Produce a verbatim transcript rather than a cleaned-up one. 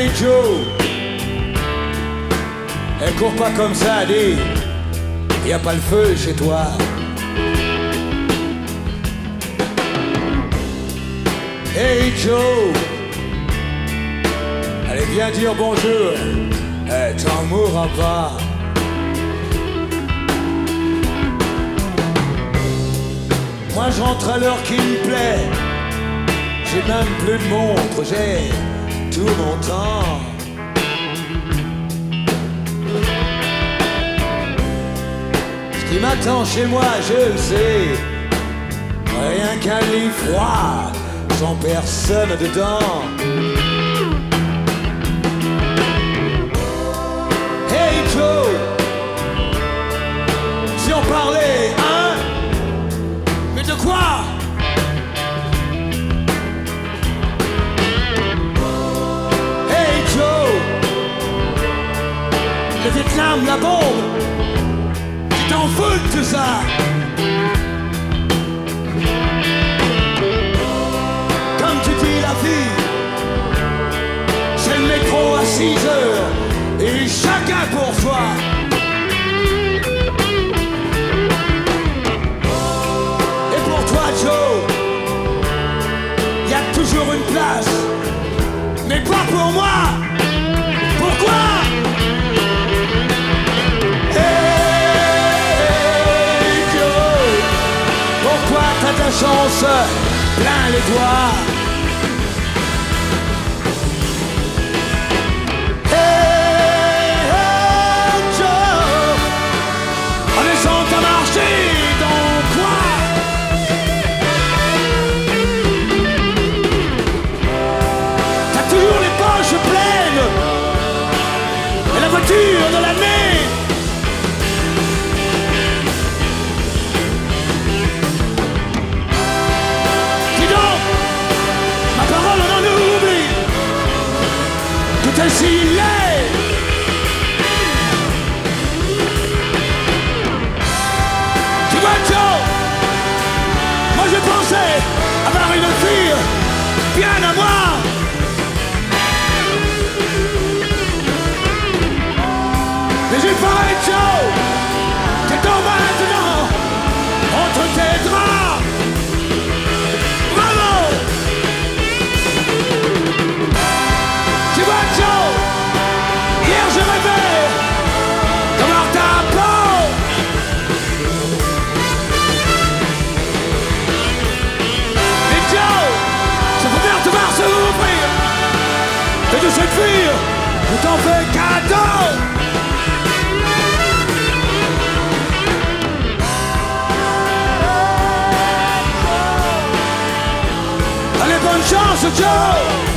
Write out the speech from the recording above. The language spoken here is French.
Hey Joe, elle court pas comme ça, dis. Y a pas le feu chez toi. Hey Joe, allez viens dire bonjour. Eh, t'en mourras pas. Moi je rentre à l'heure qui me plaît. J'ai même plus de montre, j'ai tout mon temps. Ce qui m'attend chez moi, je le sais. Rien qu'un lit froid, sans personne dedans. Hey Joe, si on parlait, hein? Mais de quoi? Hey Joe, le Vietnam, la bombe, tu t'en fous de tout ça? Comme tu dis, la vie, c'est le métro à six heures et chacun pour soi. Et pour toi Joe, y a toujours une place, mais pas pour moi. Pourquoi? Hey Joe, pourquoi t'as ta chance plein les doigts? De l'année. Dis donc, ma parole on en oublie. Tout est si laid. Tu vois Joe, moi je pensais avoir une fille bien à moi. Mais j'ai pas Joe, t'es tombé maintenant entre tes draps. Bravo. Tu vois Joe, hier je rêvais d'avoir ta peau. Et Joe, je préfère te voir s'ouvrir. Et de cette fille, je t'en fais cadeau. Bonne chance, Joe!